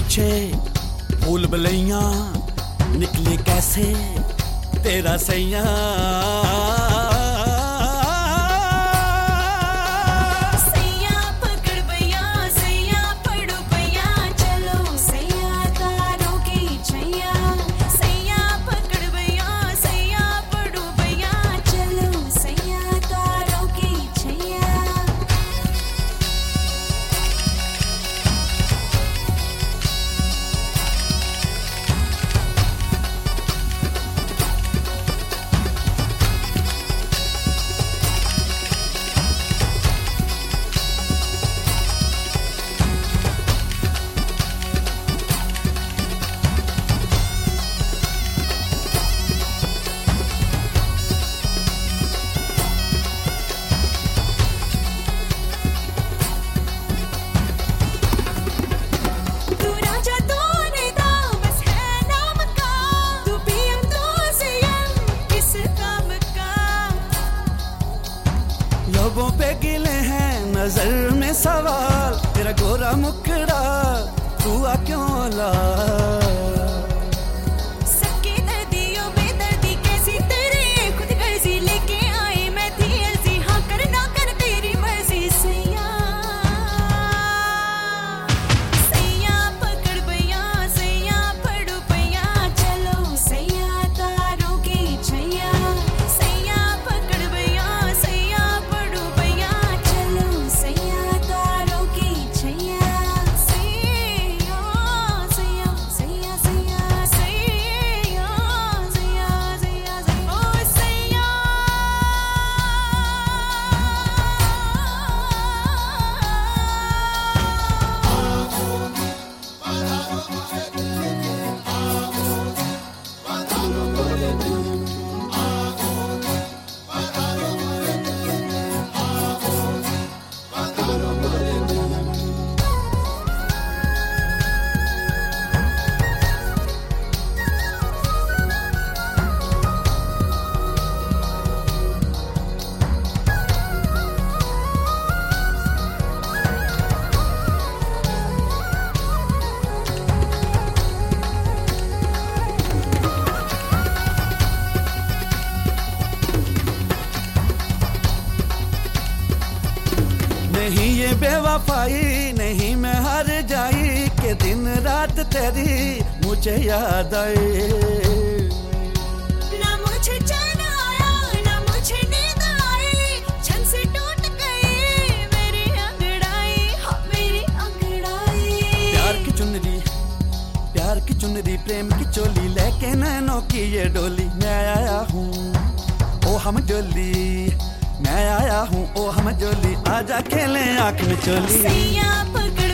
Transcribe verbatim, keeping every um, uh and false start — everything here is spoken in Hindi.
पीछे फूल बलैया निकले कैसे तेरा सैया। लबों पे गिले हैं नजर में सवाल तेरा गोरा मुखड़ा तू आ क्यों ला। सबके दर्दियों में दर्दी कैसी तेरे खुद गर्जी लेके आई मैं थी अर्जी हाँ कर ना कर तेरी मर्जी सैया। सैया पकड़ भैया सैया पड़ो भैया चलो सैया तारों की छैया। सैया पकड़ भैया सैया पड़ो भैया चलो सैया तारों की छैया। सैया सैया सैया सैया सैया सैया सैया ओ सैया। नहीं ये बेवफाई नहीं मैं हार जाई के दिन रात तेरी मुझे याद आई। ना मुझे चैन आया ना मुझे नींद आई छन से टूट गई मेरी अंगड़ाई हाँ मेरी अंगड़ाई। प्यार की चुनरी प्यार की चुनरी प्रेम की चोली लेके नैनों की ये डोली मैं आया हूँ ओ हम जोली मैं आया हूँ ओ हम जोली आजा खेलें आँख में चोली। सैया पकड़